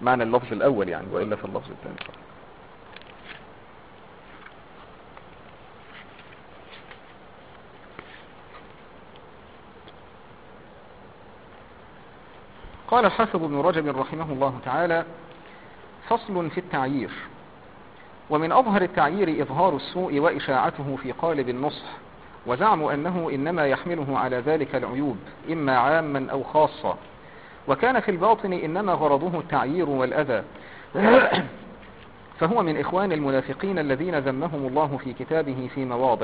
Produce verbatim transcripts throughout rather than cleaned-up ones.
معنى اللفظ الأول يعني، وإلا في اللفظ الثاني. قال الحافظ ابن رجب رحمه الله تعالى: فصل في التعيير. ومن أظهر التعيير إظهار السوء وإشاعته في قالب النصح، وزعموا أنه إنما يحمله على ذلك العيوب إما عاما أو خاصة، وكان في الباطن إنما غرضه التعيير والأذى، فهو من إخوان المنافقين الذين ذمهم الله في كتابه في مواضع.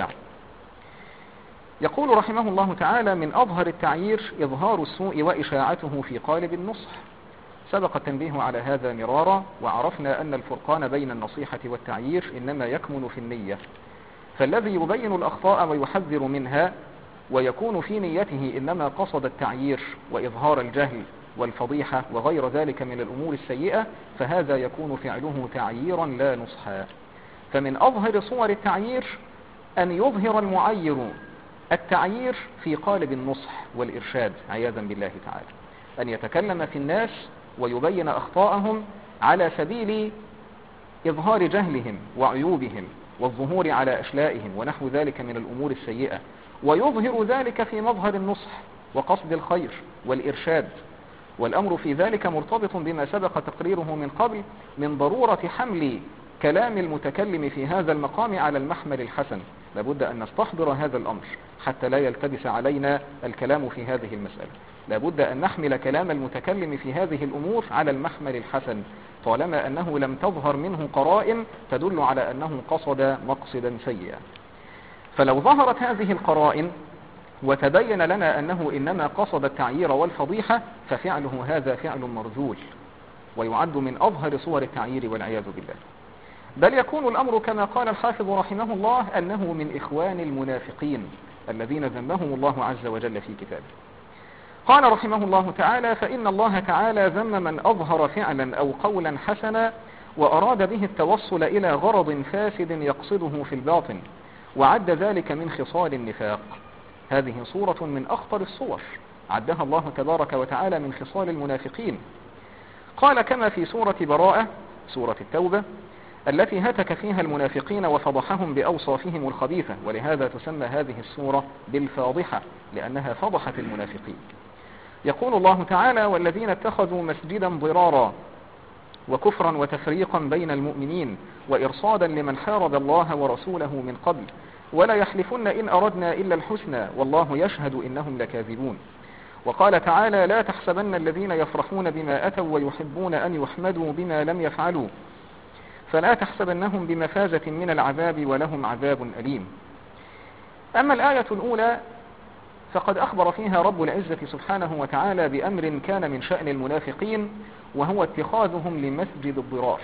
يقول رحمه الله تعالى: من أظهر التعيير إظهار السوء وإشاعته في قالب النصح. سبق التنبيه على هذا مرارا، وعرفنا أن الفرقان بين النصيحة والتعيير إنما يكمن في النية، فالذي يبين الأخطاء ويحذر منها ويكون في نيته إنما قصد التعيير وإظهار الجهل والفضيحة وغير ذلك من الأمور السيئة، فهذا يكون فعله تعييرا لا نصحا. فمن أظهر صور التعيير أن يظهر المعير التعيير في قالب النصح والإرشاد عياذا بالله تعالى، أن يتكلم في الناس ويبين أخطاءهم على سبيل إظهار جهلهم وعيوبهم والظهور على أشلائهم ونحو ذلك من الأمور السيئة، ويظهر ذلك في مظهر النصح وقصد الخير والإرشاد. والأمر في ذلك مرتبط بما سبق تقريره من قبل من ضرورة حمل كلام المتكلم في هذا المقام على المحمل الحسن. لابد أن نستحضر هذا الأمر حتى لا يلتبس علينا الكلام في هذه المسألة. لابد أن نحمل كلام المتكلم في هذه الأمور على المحمل الحسن طالما أنه لم تظهر منه قرائن تدل على أنه قصد مقصدا سيئا. فلو ظهرت هذه القرائن وتبين لنا أنه إنما قصد التعيير والفضيحة ففعله هذا فعل مرذول ويعد من أظهر صور التعيير والعياذ بالله. بل يكون الأمر كما قال الحافظ رحمه الله أنه من إخوان المنافقين الذين ذمهم الله عز وجل في كتابه. قال رحمه الله تعالى: فإن الله تعالى ذم من أظهر فعلا أو قولا حسنا وأراد به التوصل إلى غرض فاسد يقصده في الباطن، وعد ذلك من خصال النفاق. هذه صورة من أخطر الصور عدها الله تبارك وتعالى من خصال المنافقين. قال: كما في سورة براءة سورة التوبة التي هتك فيها المنافقين وفضحهم بأوصافهم الخبيثة، ولهذا تسمى هذه السورة بالفاضحة لأنها فضحت المنافقين. يقول الله تعالى: والذين اتخذوا مسجدا ضرارا وكفرا وتفريقا بين المؤمنين وإرصادا لمن حارب الله ورسوله من قبل ولا يحلفن إن أردنا إلا الحسنى والله يشهد إنهم لكاذبون. وقال تعالى: لا تحسبن الذين يفرحون بما أتوا ويحبون أن يحمدوا بما لم يفعلوا فلا تحسبنهم بمفازة من العذاب ولهم عذاب أليم. أما الآية الأولى فقد أخبر فيها رب العزة سبحانه وتعالى بأمر كان من شأن المنافقين، وهو اتخاذهم لمسجد الضرار.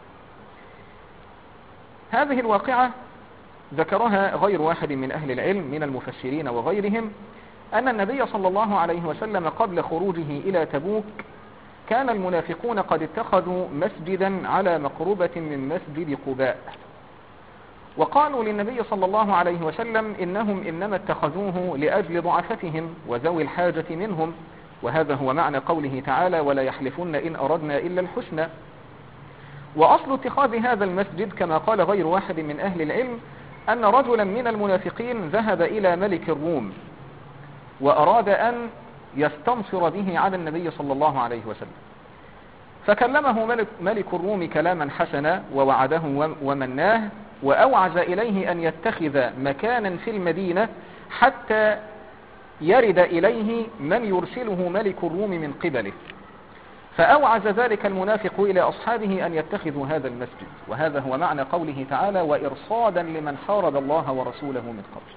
هذه الواقعة ذكرها غير واحد من أهل العلم من المفسرين وغيرهم، أن النبي صلى الله عليه وسلم قبل خروجه إلى تبوك كان المنافقون قد اتخذوا مسجدا على مقربة من مسجد قباء، وقالوا للنبي صلى الله عليه وسلم إنهم إنما اتخذوه لأجل ضعفتهم وذوي الحاجة منهم، وهذا هو معنى قوله تعالى: ولا يحلفن إن أردنا إلا الحسنى. وأصل اتخاذ هذا المسجد كما قال غير واحد من أهل العلم أن رجلا من المنافقين ذهب إلى ملك الروم وأراد أن يستنصر به على النبي صلى الله عليه وسلم، فكلمه ملك, ملك الروم كلاما حسنا ووعده ومناه، وأوعز إليه أن يتخذ مكانا في المدينة حتى يرد إليه من يرسله ملك الروم من قبله. فأوعز ذلك المنافق إلى أصحابه أن يتخذوا هذا المسجد، وهذا هو معنى قوله تعالى: وإرصادا لمن حارب الله ورسوله من قبل.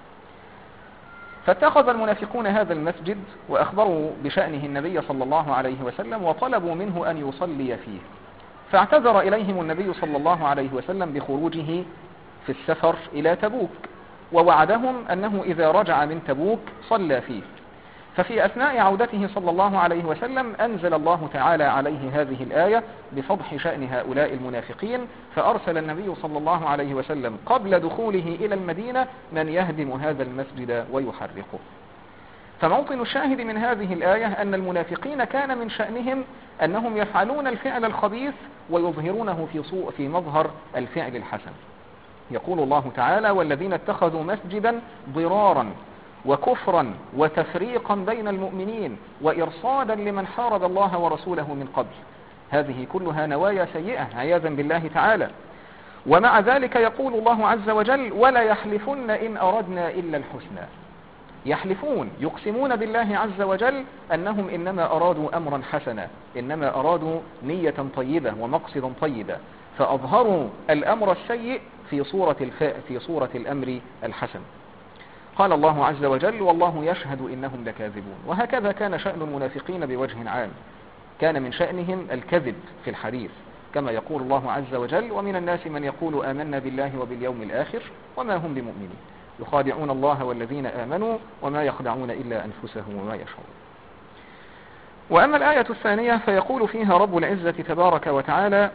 فاتخذ المنافقون هذا المسجد وأخبروا بشأنه النبي صلى الله عليه وسلم وطلبوا منه أن يصلي فيه، فاعتذر إليهم النبي صلى الله عليه وسلم بخروجه في السفر إلى تبوك، ووعدهم أنه إذا رجع من تبوك صلى فيه. ففي أثناء عودته صلى الله عليه وسلم أنزل الله تعالى عليه هذه الآية بفضح شأن هؤلاء المنافقين، فأرسل النبي صلى الله عليه وسلم قبل دخوله إلى المدينة من يهدم هذا المسجد ويحرقه. فموطن الشاهد من هذه الآية أن المنافقين كان من شأنهم أنهم يفعلون الفعل الخبيث ويظهرونه في صوء في مظهر الفعل الحسن. يقول الله تعالى: والذين اتخذوا مسجدا ضرارا وكفرا وتفريقا بين المؤمنين وإرصادا لمن حارب الله ورسوله من قبل. هذه كلها نوايا سيئة عياذا بالله تعالى. ومع ذلك يقول الله عز وجل: ولا يحلفن إن أردنا إلا الحسنى. يحلفون يقسمون بالله عز وجل أنهم إنما أرادوا أمرا حسنا، إنما أرادوا نية طيبة ومقصدا طيبا، فأظهروا الأمر السيء في صورة الفاء في صورة الأمر الحسن. قال الله عز وجل: والله يشهد إنهم لكاذبون. وهكذا كان شأن المنافقين بوجه عام، كان من شأنهم الكذب في الحديث، كما يقول الله عز وجل: ومن الناس من يقول آمنا بالله وباليوم الآخر وما هم بمؤمنين يخادعون الله والذين آمنوا وما يخدعون إلا أنفسهم وما يشعرون. وأما الآية الثانية فيقول فيها رب العزة تبارك وتعالى: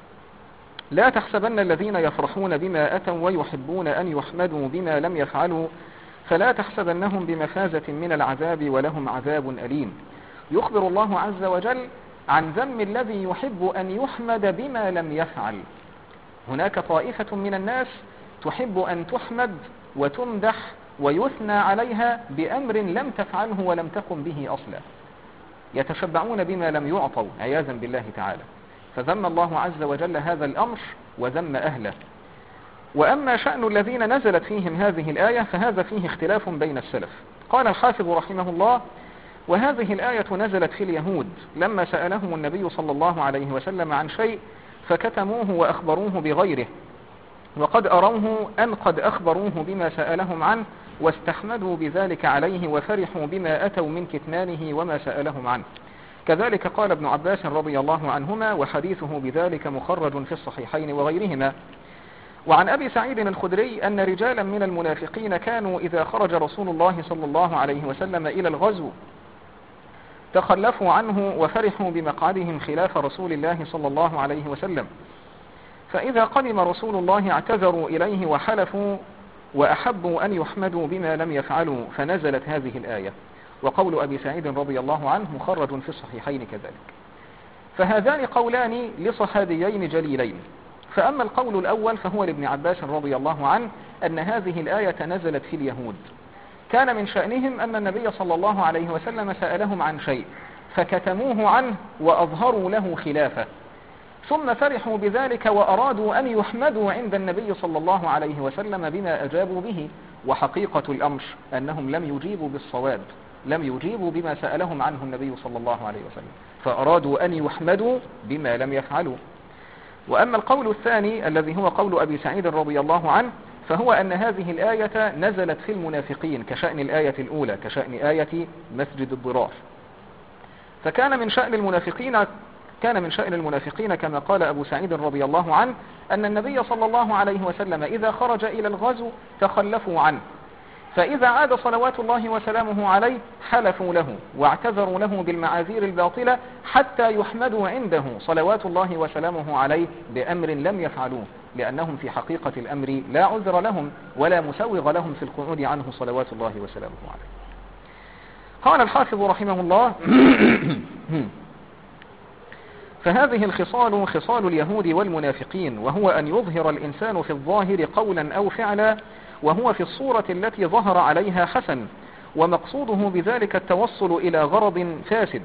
لا تحسبن الذين يفرحون بما أتوا ويحبون أن يحمدوا بما لم يفعلوا فلا تحسبنهم بمفازة من العذاب ولهم عذاب أليم. يخبر الله عز وجل عن ذم الذي يحب أن يحمد بما لم يفعل. هناك طائفة من الناس تحب أن تحمد وتمدح ويثنى عليها بأمر لم تفعله ولم تقم به أصلا، يتشبعون بما لم يعطوا عياذا بالله تعالى. فذم الله عز وجل هذا الأمر وذم أهله. وأما شأن الذين نزلت فيهم هذه الآية فهذا فيه اختلاف بين السلف. قال الحافظ رحمه الله: وهذه الآية نزلت في اليهود لما سألهم النبي صلى الله عليه وسلم عن شيء فكتموه وأخبروه بغيره، وقد أروه أن قد أخبروه بما سألهم عنه واستحمدوا بذلك عليه وفرحوا بما أتوا من كتمانه وما سألهم عنه. كذلك قال ابن عباس رضي الله عنهما، وحديثه بذلك مخرج في الصحيحين وغيرهما. وعن أبي سعيد الخدري أن رجالا من المنافقين كانوا إذا خرج رسول الله صلى الله عليه وسلم إلى الغزو تخلفوا عنه وفرحوا بمقعدهم خلاف رسول الله صلى الله عليه وسلم، فإذا قدم رسول الله اعتذروا إليه وحلفوا وأحبوا أن يحمدوا بما لم يفعلوا، فنزلت هذه الآية. وقول أبي سعيد رضي الله عنه مخرج في الصحيحين كذلك. فهذان قولان لصحابيين جليلين. فأما القول الأول فهو لابن عباس رضي الله عنه أن هذه الآية نزلت في اليهود، كان من شأنهم أن النبي صلى الله عليه وسلم سألهم عن شيء فكتموه عنه وأظهروا له خلافه، ثم فرحوا بذلك وأرادوا أن يحمدوا عند النبي صلى الله عليه وسلم بما أجابوا به، وحقيقة الأمر أنهم لم يجيبوا بالصواب، لم يجيبوا بما سألهم عنه النبي صلى الله عليه وسلم، فأرادوا أن يحمدوا بما لم يفعلوا. وأما القول الثاني الذي هو قول أبي سعيد رضي الله عنه فهو أن هذه الآية نزلت في المنافقين كشأن الآية الأولى، كشأن آية مسجد الضرار. فكان من شأن المنافقين كان من شأن المنافقين كما قال أبو سعيد رضي الله عنه أن النبي صلى الله عليه وسلم إذا خرج إلى الغزو تخلفوا عنه، فإذا عاد صلوات الله وسلامه عليه حلفوا له واعتذروا له بالمعاذير الباطلة حتى يحمدوا عنده صلوات الله وسلامه عليه بأمر لم يفعلوه، لأنهم في حقيقة الأمر لا عذر لهم ولا مسوغ لهم في القعود عنه صلوات الله وسلامه عليه. قال الحافظ رحمه الله: فهذه الخصال خصال اليهود والمنافقين، وهو أن يظهر الإنسان في الظاهر قولا أو فعلا وهو في الصورة التي ظهر عليها حسن، ومقصوده بذلك التوصل إلى غرض فاسد،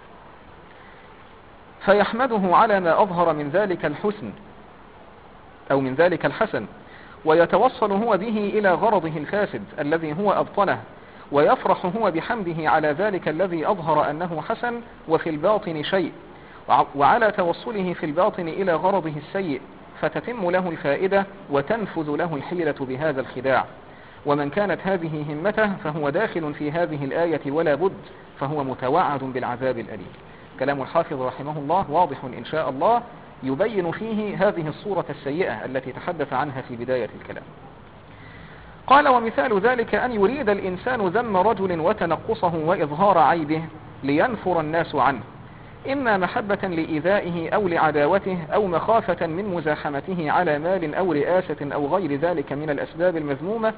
فيحمده على ما أظهر من ذلك الحسن أو من ذلك الحسن، ويتوصل هو به إلى غرضه الفاسد الذي هو أبطنه، ويفرح هو بحمده على ذلك الذي أظهر أنه حسن وفي الباطن شيء، وعلى توصله في الباطن إلى غرضه السيء، فتتم له الفائدة وتنفذ له الحيلة بهذا الخداع. ومن كانت هذه همته فهو داخل في هذه الآية ولا بد، فهو متوعد بالعذاب الأليم. كلام الحافظ رحمه الله واضح إن شاء الله، يبين فيه هذه الصورة السيئة التي تحدث عنها في بداية الكلام. قال: ومثال ذلك أن يريد الإنسان ذم رجل وتنقصه وإظهار عيبه لينفر الناس عنه، إما محبة لإيذائه أو لعداوته أو مخافة من مزاحمته على مال أو رئاسة أو غير ذلك من الأسباب المذمومة،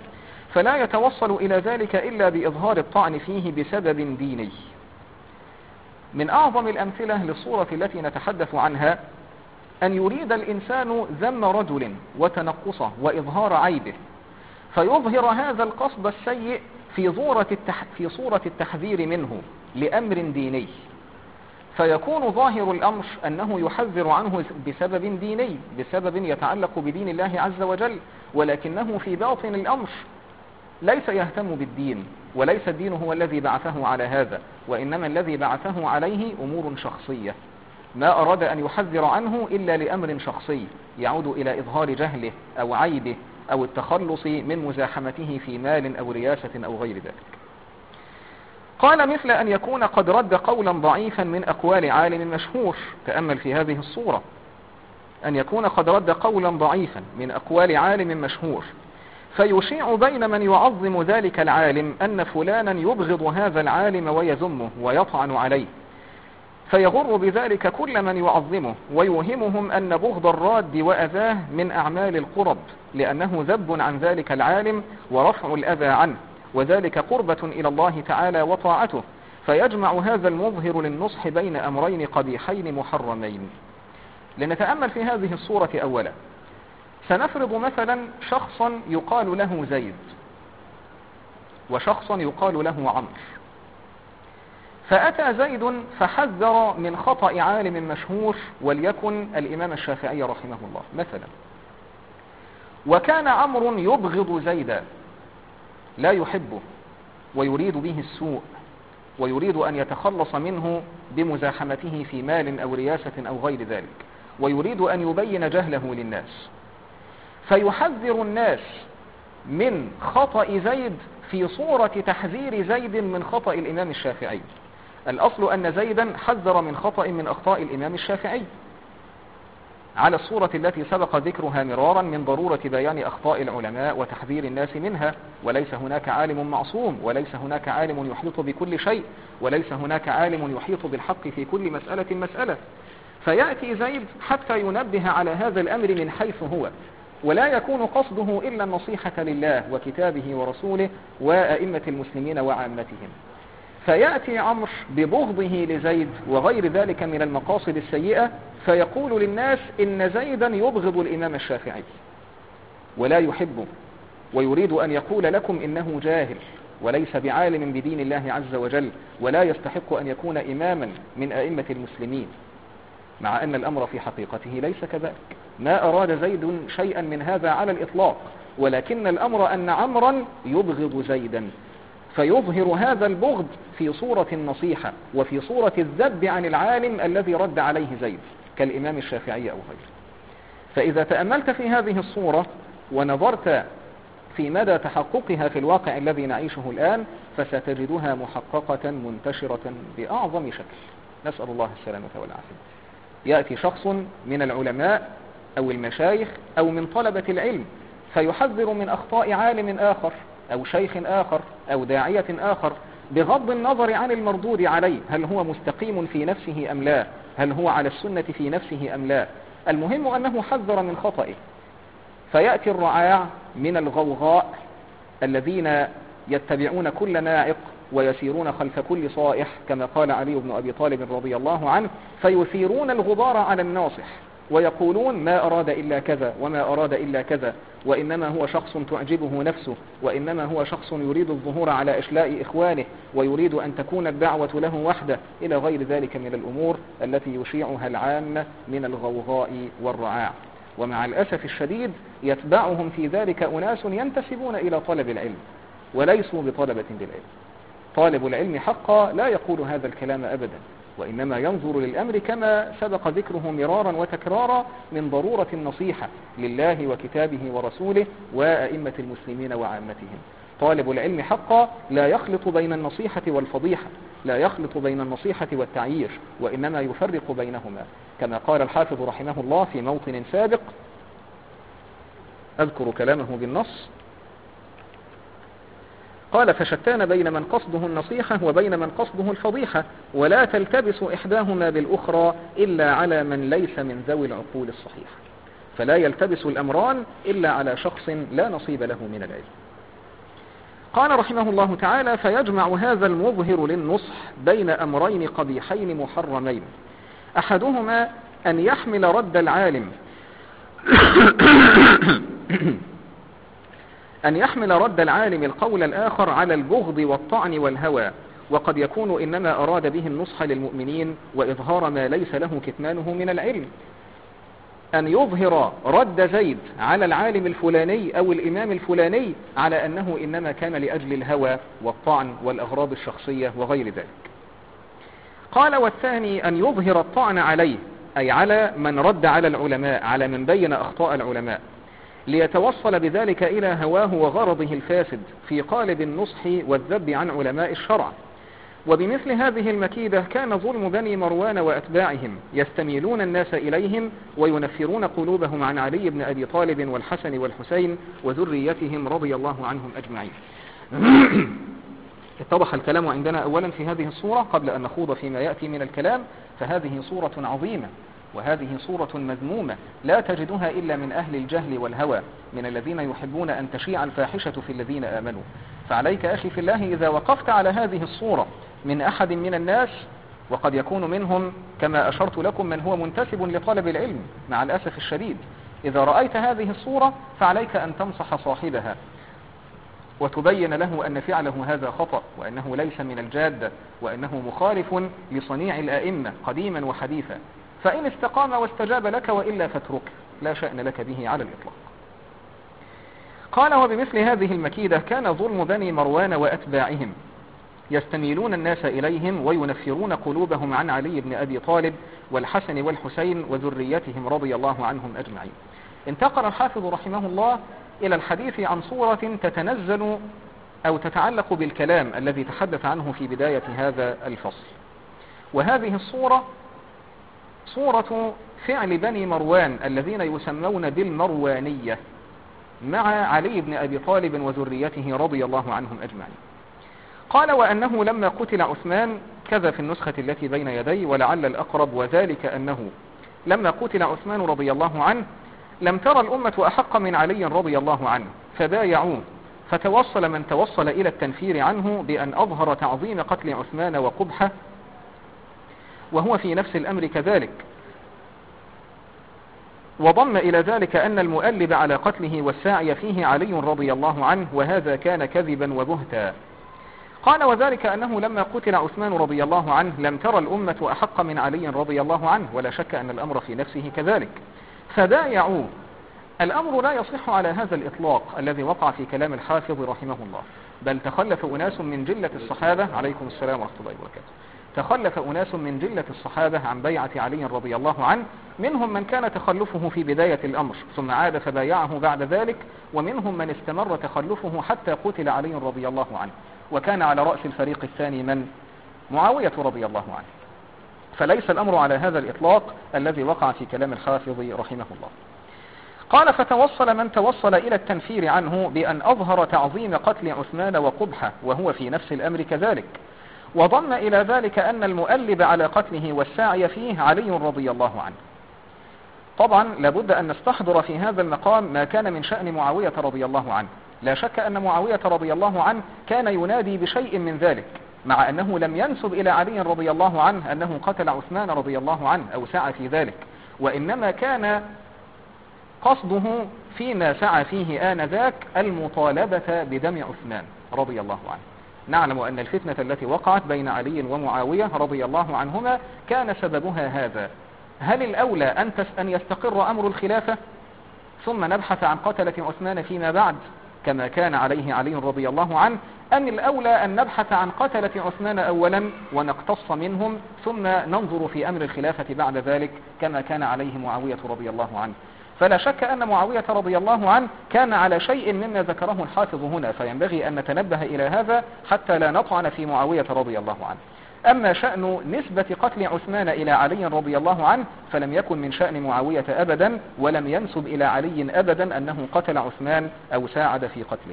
فلا يتوصل إلى ذلك إلا بإظهار الطعن فيه بسبب ديني. من أعظم الأمثلة للصورة التي نتحدث عنها أن يريد الإنسان ذم رجل وتنقصه وإظهار عيبه، فيظهر هذا القصد السيء في صورة التح... في صورة التحذير منه لأمر ديني، فيكون ظاهر الأمر أنه يحذر عنه بسبب ديني، بسبب يتعلق بدين الله عز وجل، ولكنه في باطن الأمر ليس يهتم بالدين، وليس الدين هو الذي بعثه على هذا، وإنما الذي بعثه عليه أمور شخصية، ما أراد أن يحذر عنه إلا لأمر شخصي يعود إلى إظهار جهله أو عيبه أو التخلص من مزاحمته في مال أو رياسة أو غير ذلك. قال مثل أن يكون قد رد قولا ضعيفا من أقوال عالم مشهور. تأمل في هذه الصورة، أن يكون قد رد قولا ضعيفا من أقوال عالم مشهور، فيشيع بين من يعظم ذلك العالم أن فلانا يبغض هذا العالم ويذمه ويطعن عليه، فيغر بذلك كل من يعظمه ويوهمهم أن بغض الراد وأذاه من أعمال القرب، لأنه ذب عن ذلك العالم ورفع الأذى عنه، وذلك قربة إلى الله تعالى وطاعته، فيجمع هذا المظهر للنصح بين أمرين قبيحين محرمين. لنتأمل في هذه الصورة أولا. سنفرض مثلا شخصا يقال له زيد وشخصا يقال له عمرو، فأتى زيد فحذر من خطأ عالم مشهور وليكن الإمام الشافعي رحمه الله مثلا، وكان عمرو يبغض زيدا، لا يحبه ويريد به السوء، ويريد أن يتخلص منه بمزاحمته في مال أو رياسة أو غير ذلك، ويريد أن يبين جهله للناس، فيحذر الناس من خطأ زيد في صورة تحذير زيد من خطأ الإمام الشافعي. الأصل أن زيدا حذر من خطأ من أخطاء الإمام الشافعي على الصورة التي سبق ذكرها مرارا من ضرورة بيان أخطاء العلماء وتحذير الناس منها، وليس هناك عالم معصوم، وليس هناك عالم يحيط بكل شيء، وليس هناك عالم يحيط بالحق في كل مسألة مسألة. فيأتي زيد حتى ينبه على هذا الأمر من حيث هو، ولا يكون قصده إلا النصيحة لله وكتابه ورسوله وأئمة المسلمين وعامتهم. فيأتي عمرو ببغضه لزيد وغير ذلك من المقاصد السيئة، فيقول للناس إن زيدا يبغض الإمام الشافعي ولا يحبه، ويريد أن يقول لكم إنه جاهل وليس بعالم بدين الله عز وجل، ولا يستحق أن يكون إماما من أئمة المسلمين، مع أن الأمر في حقيقته ليس كذلك. ما أراد زيد شيئا من هذا على الإطلاق، ولكن الأمر أن عمرا يبغض زيدا، فيظهر هذا البغض في صورة النصيحة وفي صورة الذب عن العالم الذي رد عليه زيد كالإمام الشافعي أو غيره. فإذا تأملت في هذه الصورة ونظرت في مدى تحققها في الواقع الذي نعيشه الآن، فستجدها محققة منتشرة بأعظم شكل، نسأل الله السلامة والعافية. يأتي شخص من العلماء أو المشايخ أو من طلبة العلم فيحذر من أخطاء عالم آخر أو شيخ آخر أو داعية آخر، بغض النظر عن المردود عليه، هل هو مستقيم في نفسه أم لا، هل هو على السنة في نفسه أم لا، المهم أنه حذر من خطئه. فيأتي الرعاع من الغوغاء الذين يتبعون كل ناعق ويسيرون خلف كل صائح، كما قال علي بن أبي طالب رضي الله عنه، فيثيرون الغبار على الناصح ويقولون ما أراد إلا كذا وما أراد إلا كذا، وإنما هو شخص تعجبه نفسه، وإنما هو شخص يريد الظهور على إشلاء إخوانه، ويريد أن تكون الدعوة له وحده، إلى غير ذلك من الأمور التي يشيعها العامة من الغوغاء والرعاع. ومع الأسف الشديد يتبعهم في ذلك أناس ينتسبون إلى طلب العلم وليسوا بطلبة للعلم. طالب العلم حقا لا يقول هذا الكلام أبدا، وإنما ينظر للأمر كما سبق ذكره مرارا وتكرارا من ضرورة النصيحة لله وكتابه ورسوله وأئمة المسلمين وعامتهم. طالب العلم حقا لا يخلط بين النصيحة والفضيحة، لا يخلط بين النصيحة والتعيير، وإنما يفرق بينهما، كما قال الحافظ رحمه الله في موطن سابق، أذكر كلامه بالنص، قال: فشتان بين من قصده النصيحة وبين من قصده الفضيحة، ولا تلتبس إحداهما بالأخرى إلا على من ليس من ذوي العقول الصحيحة. فلا يلتبس الأمران إلا على شخص لا نصيب له من العلم. قال رحمه الله تعالى: فيجمع هذا المظهر للنصح بين أمرين قبيحين محرمين، أحدهما أن يحمل رد العالم أن يحمل رد العالم القول الآخر على البغض والطعن والهوى، وقد يكون إنما أراد به النصح للمؤمنين وإظهار ما ليس له كتمانه من العلم. أن يظهر رد زيد على العالم الفلاني أو الإمام الفلاني على أنه إنما كان لأجل الهوى والطعن والأغراض الشخصية وغير ذلك. قال: والثاني أن يظهر الطعن عليه، أي على من رد على العلماء، على من بين أخطاء العلماء، ليتوصل بذلك إلى هواه وغرضه الفاسد في قالب النصح والذب عن علماء الشرع. وبمثل هذه المكيدة كان ظلم بني مروان وأتباعهم، يستميلون الناس إليهم وينفرون قلوبهم عن علي بن أبي طالب والحسن والحسين وذريتهم رضي الله عنهم أجمعين. اتضح الكلام عندنا أولا في هذه الصورة قبل أن نخوض فيما يأتي من الكلام، فهذه صورة عظيمة، وهذه صورة مذمومة لا تجدها إلا من أهل الجهل والهوى، من الذين يحبون أن تشيع الفاحشة في الذين آمنوا. فعليك أخي في الله إذا وقفت على هذه الصورة من أحد من الناس، وقد يكون منهم كما أشرت لكم من هو منتسب لطلب العلم مع الأسف الشديد، إذا رأيت هذه الصورة فعليك أن تنصح صاحبها وتبين له أن فعله هذا خطأ، وأنه ليس من الجادة، وأنه مخالف لصنيع الآئمة قديما وحديثا. فإن استقام واستجاب لك، وإلا فاترك، لا شأن لك به على الإطلاق. قال: وبمثل هذه المكيدة كان ظلم بني مروان وأتباعهم، يستميلون الناس إليهم وينفرون قلوبهم عن علي بن أبي طالب والحسن والحسين وذريتهم رضي الله عنهم أجمعين. انتقل الحافظ رحمه الله إلى الحديث عن صورة تتنزل أو تتعلق بالكلام الذي تحدث عنه في بداية هذا الفصل، وهذه الصورة صورة فعل بني مروان الذين يسمون بالمروانية مع علي بن أبي طالب وذريته رضي الله عنهم أجمعين. قال: وأنه لما قتل عثمان، كذا في النسخة التي بين يدي ولعل الأقرب، وذلك أنه لما قتل عثمان رضي الله عنه لم ترى الأمة أحق من علي رضي الله عنه، فبايعوه، فتوصل من توصل إلى التنفير عنه بأن أظهر تعظيم قتل عثمان وقبحه، وهو في نفس الأمر كذلك، وضم إلى ذلك أن المؤلب على قتله والساعي فيه علي رضي الله عنه، وهذا كان كذبا وبهتا. قال: وذلك أنه لما قتل عثمان رضي الله عنه لم ترى الأمة أحق من علي رضي الله عنه، ولا شك أن الأمر في نفسه كذلك، فبايعوه. الأمر لا يصح على هذا الإطلاق الذي وقع في كلام الحافظ رحمه الله، بل تخلف أناس من جلة الصحابة، عليكم السلام ورحمة الله وبركاته، تخلف أناس من جلة الصحابة عن بيعة علي رضي الله عنه، منهم من كان تخلفه في بداية الأمر ثم عاد فبايعه بعد ذلك، ومنهم من استمر تخلفه حتى قتل علي رضي الله عنه، وكان على رأس الفريق الثاني من؟ معاوية رضي الله عنه. فليس الأمر على هذا الإطلاق الذي وقع في كلام الحافظ رحمه الله. قال: فتوصل من توصل إلى التنفير عنه بأن أظهر تعظيم قتل عثمان وقبحه، وهو في نفس الأمر كذلك، وضم إلى ذلك أن المؤلب على قتله والساعي فيه علي رضي الله عنه. طبعا لابد أن نستحضر في هذا المقام ما كان من شأن معاوية رضي الله عنه. لا شك أن معاوية رضي الله عنه كان ينادي بشيء من ذلك، مع أنه لم ينسب إلى علي رضي الله عنه أنه قتل عثمان رضي الله عنه أو سعى في ذلك، وإنما كان قصده فيما سعى فيه آنذاك المطالبة بدم عثمان رضي الله عنه. نعلم أن الفتنة التي وقعت بين علي ومعاوية رضي الله عنهما كان سببها هذا. هل الأولى أن يستقر أمر الخلافة ثم نبحث عن قتلة عثمان فيما بعد كما كان عليه علي رضي الله عنه، أم الأولى أن نبحث عن قتلة عثمان أولا ونقتص منهم ثم ننظر في أمر الخلافة بعد ذلك كما كان عليه معاوية رضي الله عنه؟ فلا شك أن معاوية رضي الله عنه كان على شيء مما ذكره الحافظ هنا، فينبغي أن نتنبه إلى هذا حتى لا نطعن في معاوية رضي الله عنه. أما شأن نسبة قتل عثمان إلى علي رضي الله عنه فلم يكن من شأن معاوية أبدا، ولم ينسب إلى علي أبدا أنه قتل عثمان أو ساعد في قتله.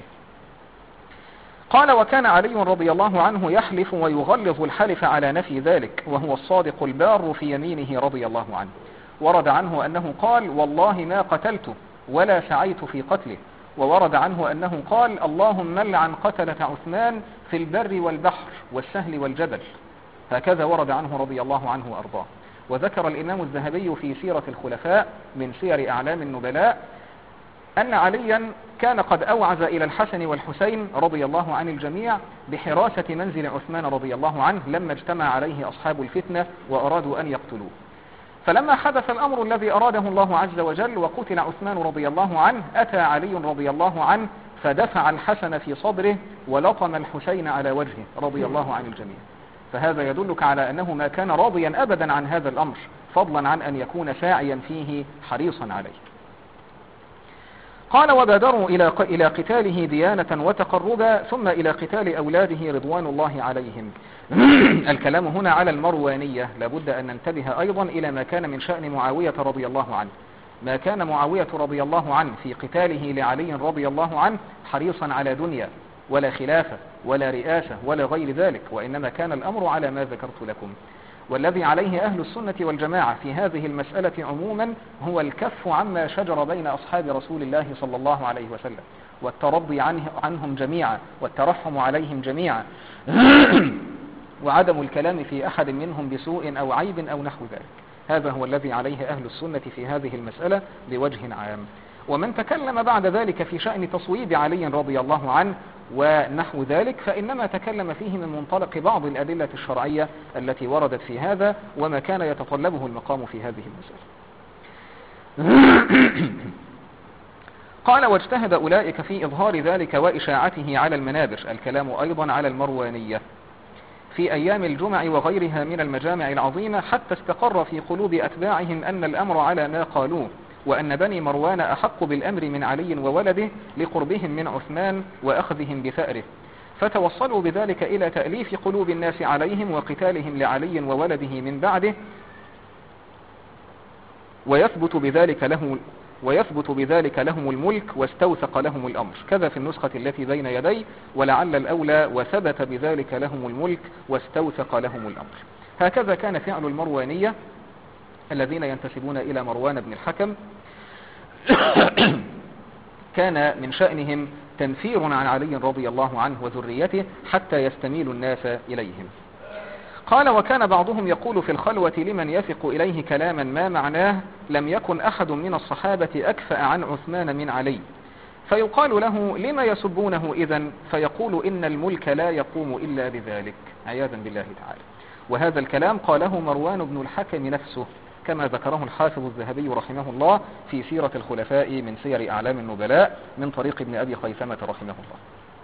قال: وكان علي رضي الله عنه يحلف ويغلظ الحلف على نفي ذلك، وهو الصادق البار في يمينه رضي الله عنه. ورد عنه أنه قال: والله ما قتلته ولا سعيت في قتله، وورد عنه أنه قال: اللهم لعن قتلة عثمان في البر والبحر والسهل والجبل. هكذا ورد عنه رضي الله عنه وأرضاه. وذكر الإمام الذهبي في سيرة الخلفاء من سير أعلام النبلاء أن عليا كان قد أوعز إلى الحسن والحسين رضي الله عن الجميع بحراسة منزل عثمان رضي الله عنه لما اجتمع عليه أصحاب الفتنة وأرادوا أن يقتلوه. فلما حدث الأمر الذي أراده الله عز وجل وقتل عثمان رضي الله عنه، أتى علي رضي الله عنه فدفع الحسن في صدره ولطم الحسين على وجهه رضي الله عن الجميع. فهذا يدلك على أنه ما كان راضيا أبدا عن هذا الأمر، فضلا عن أن يكون ساعيا فيه حريصا عليه. قال: وبادروا إلى إلى قتاله ديانة وتقربا، ثم إلى قتال أولاده رضوان الله عليهم. الكلام هنا على المروانية. لابد أن ننتبه أيضا إلى ما كان من شأن معاوية رضي الله عنه. ما كان معاوية رضي الله عنه في قتاله لعلي رضي الله عنه حريصا على دنيا ولا خلافة ولا رئاسة ولا غير ذلك، وإنما كان الأمر على ما ذكرت لكم. والذي عليه أهل السنة والجماعة في هذه المسألة عموما هو الكف عما شجر بين أصحاب رسول الله صلى الله عليه وسلم، والترضي عنه عنهم جميعا، والترحم عليهم جميعا، وعدم الكلام في أحد منهم بسوء أو عيب أو نحو ذلك. هذا هو الذي عليه أهل السنة في هذه المسألة بوجه عام. ومن تكلم بعد ذلك في شأن تصويب علي رضي الله عنه ونحو ذلك فإنما تكلم فيه من منطلق بعض الأدلة الشرعية التي وردت في هذا وما كان يتطلبه المقام في هذه المسألة. قال: واجتهد أولئك في إظهار ذلك وإشاعته على المنابر. الكلام أيضا على المروانية في أيام الجمع وغيرها من المجامع العظيمة، حتى استقر في قلوب أتباعهم أن الأمر على ما قالوه، وأن بني مروان أحق بالأمر من علي وولده لقربهم من عثمان وأخذهم بثأره، فتوصلوا بذلك إلى تأليف قلوب الناس عليهم وقتالهم لعلي وولده من بعده، ويثبت بذلك له ويثبت بذلك لهم الملك واستوثق لهم الأمر. كذا في النسخة التي بين يدي: ولعل الأولى وثبت بذلك لهم الملك واستوثق لهم الأمر. هكذا كان فعل المروانية الذين ينتسبون إلى مروان بن الحكم. كان من شأنهم تنفير عن علي رضي الله عنه وذريته حتى يستميل الناس إليهم. قال: وكان بعضهم يقول في الخلوة لمن يثق إليه كلاما ما معناه: لم يكن أحد من الصحابة أكفأ عن عثمان من علي. فيقال له: لما يسبونه إذن؟ فيقول: إن الملك لا يقوم إلا بذلك، عياذا بالله تعالى. وهذا الكلام قاله مروان بن الحكم نفسه كما ذكره الحافظ الذهبي رحمه الله في سيرة الخلفاء من سير أعلام النبلاء من طريق ابن أبي خيثمة رحمه الله.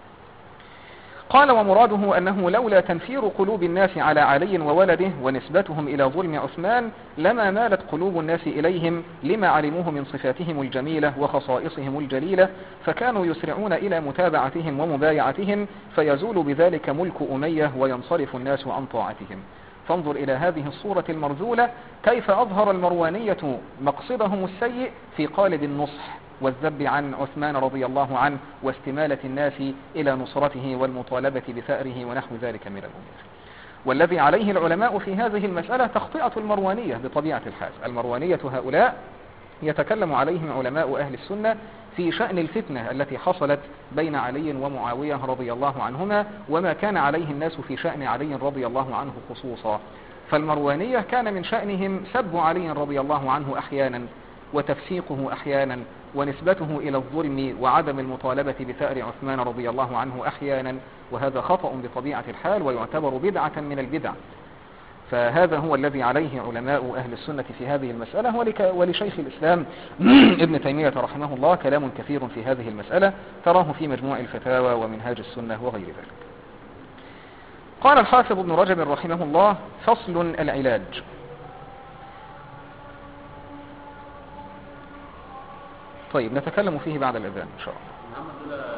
قال: ومراده أنه لولا تنفير قلوب الناس على علي وولده ونسبتهم إلى ظلم عثمان لما مالت قلوب الناس إليهم لما علموه من صفاتهم الجميلة وخصائصهم الجليلة، فكانوا يسرعون إلى متابعتهم ومبايعتهم، فيزول بذلك ملك أمية وينصرف الناس عن طاعتهم. فانظر إلى هذه الصورة المرذولة كيف أظهر المروانية مقصدهم السيء في قالب النصح والذب عن عثمان رضي الله عنه واستمالة الناس إلى نصرته والمطالبة بثأره ونحو ذلك من الأمور. والذي عليه العلماء في هذه المسألة تخطئة المروانية بطبيعة الحال. المروانية هؤلاء يتكلم عليهم علماء أهل السنة في شأن الفتنة التي حصلت بين علي ومعاوية رضي الله عنهما وما كان عليه الناس في شأن علي رضي الله عنه خصوصا. فالمروانية كان من شأنهم سب علي رضي الله عنه أحيانا وتفسيقه أحيانا ونسبته إلى الظلم وعدم المطالبة بثأر عثمان رضي الله عنه أحيانا، وهذا خطأ بطبيعة الحال ويعتبر بدعة من البدع. فهذا هو الذي عليه علماء أهل السنة في هذه المسألة. ولشيخ الإسلام ابن تيمية رحمه الله كلام كثير في هذه المسألة تراه في مجموع الفتاوى ومنهاج السنة وغير ذلك. قال الحافظ ابن رجب رحمه الله: فصل العلاج. طيب نتكلم فيه بعد الأذان إن شاء الله.